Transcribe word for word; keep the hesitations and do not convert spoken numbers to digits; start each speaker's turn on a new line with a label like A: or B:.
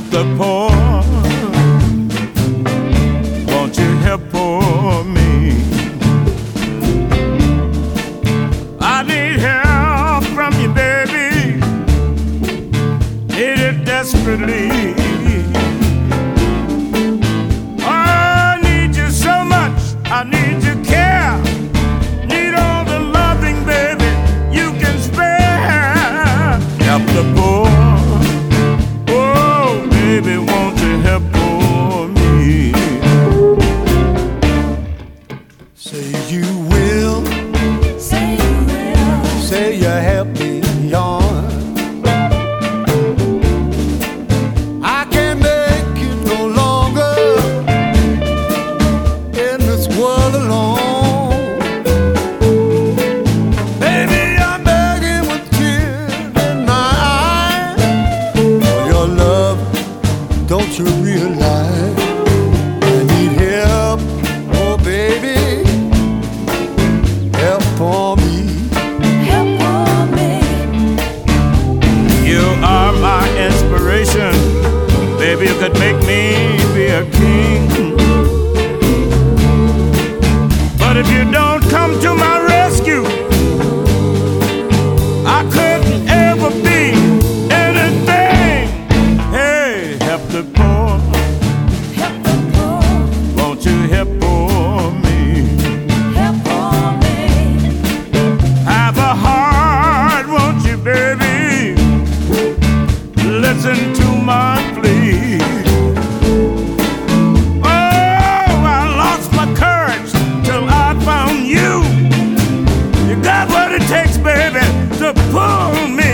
A: the poor. Won't you help poor me? I need help from you, baby. Need it desperately. I need you so much. I need your care. Need all the loving, baby, you can spare. Help the poor. Oh, baby, won't you help poor me?
B: Say you will.
C: Say you will.
B: Say you help me on. I can't make it no longer in this world alone. Baby, I'm begging with tears in my eyes for your love. Don't you realize I need help? Oh, baby, help for me.
C: Help for me.
A: You are my inspiration. Baby, you could make me be a king. But if you don't come to my rescue, I couldn't ever be anything. Hey, help the poor.
C: Help the poor.
A: Won't you help poor me?
C: Help for me.
A: Have a heart, won't you, baby? Listen to my plea. Oh, I lost my courage till I found you. You got what it takes, baby, to pull me